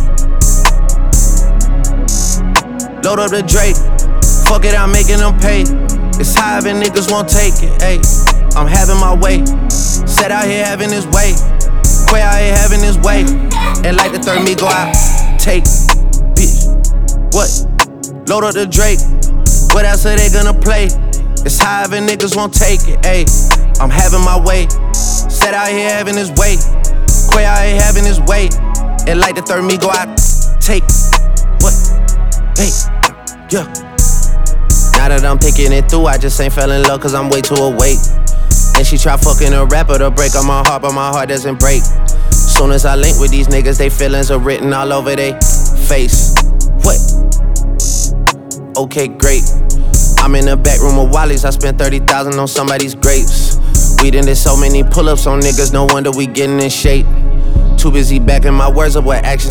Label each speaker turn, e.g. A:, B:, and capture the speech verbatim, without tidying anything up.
A: Load up the Drake, fuck it, I'm making them pay. It's high and niggas won't take it, ayy. I'm having my way, set out here having his way. Quay out here having his way, and like the third me go out, take, bitch, what? Load up the Drake, what else are they gonna play? It's high and niggas won't take it, ayy. I'm having my way, set out here having his way. Quay out here having his way, and like the third me go out, take, what? Hey, yeah. Now that I'm thinking it through, I just ain't fell in love cause I'm way too awake. And she try fucking a rapper to break on my heart, but my heart doesn't break. Soon as I link with these niggas, they feelings are written all over they face. What? Okay, great. I'm in the back room of Wally's, I spent thirty thousand on somebody's grapes. We done did so many pull-ups on niggas, no wonder we getting in shape. Too busy backing my words up with actions.